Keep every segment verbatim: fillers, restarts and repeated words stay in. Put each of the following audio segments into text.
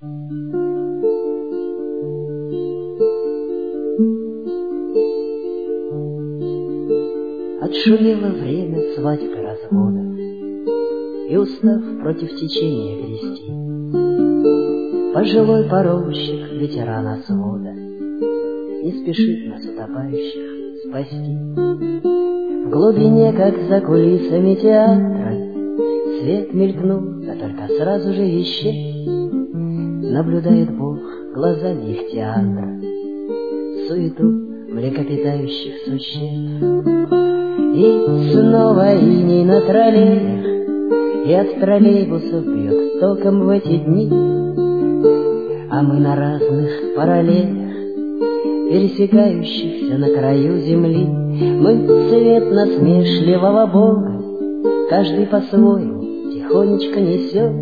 Отшумело время свадьбы развода, и, устав против течения грести, пожилой паромщик, ветеран свода, не спешит нас, утопающих, спасти. В глубине, как за кулисами театра, свет мелькнул, да только сразу же исчез. Наблюдает Бог глазами их театра суету млекопитающих существ. И снова иней на троллеях, и от троллейбусов бьет током в эти дни. А мы на разных параллелях, пересекающихся на краю земли. Мы цвет насмешливого Бога, каждый по-своему тихонечко несет.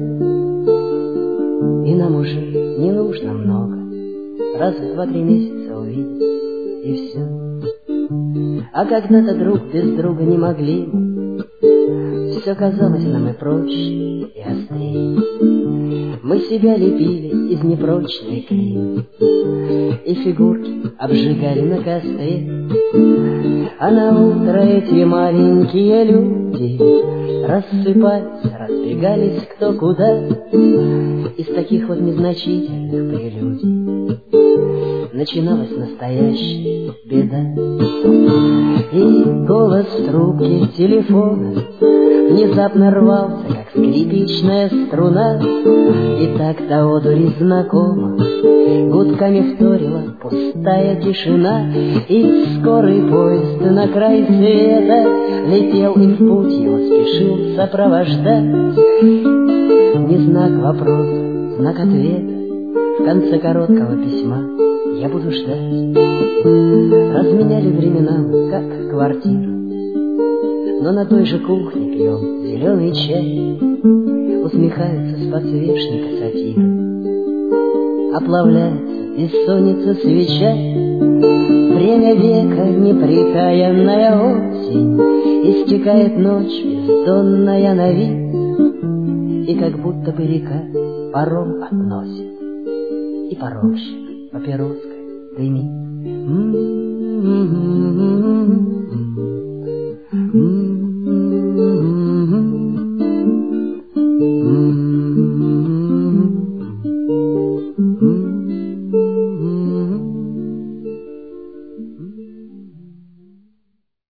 И нам уже не нужно много, раз в два-три месяца увидеть, и все. А когда-то друг без друга не могли мы, все казалось нам и проще, и острее. Мы себя лепили из непрочной глины, и фигурки обжигали на костре. А на утро эти маленькие люди рассыпались, разбегались кто куда. Из таких вот незначительных прелюдий начиналась настоящая беда. И голос трубки телефона внезапно рвался, как скрипичная струна. И так до одури знакомо гудками вторила пустая тишина. И скорый поезд на край света летел, и в путь его спешил сопровождать не знак вопроса, знак ответа. В конце короткого письма я буду ждать. Разменяли времена мы, как квартиру, но на той же кухне пьем зеленый чай. Усмехаются с подсвечника сатиры, оплавляется бессонница свеча. Время века, непрекаянная осень, истекает ночь бездонная на вид. И как будто бы река паром относит, и паромщик папироской дымит.